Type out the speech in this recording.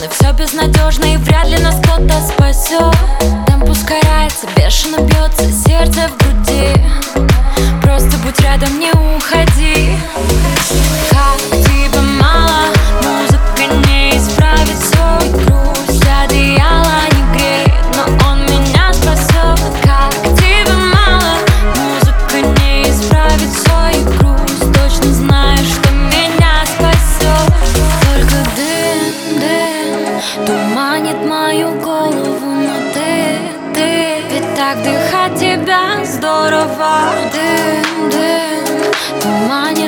Но все безнадежно и вряд ли нас кто-то спасет. Темп ускоряется, бешено бьется сердце в груди. Просто будь рядом, не уходи. Как тебе мало, музыка не исправит свой грусть. Одеяло не греет, но он меня спасет. Как тебе мало, музыка не исправит свой грусть. Точно знаю, что меня спасет. Только дым, дым туманит мою голову, но ты, ведь так дыхать тебя здорово. Дым, дым туманит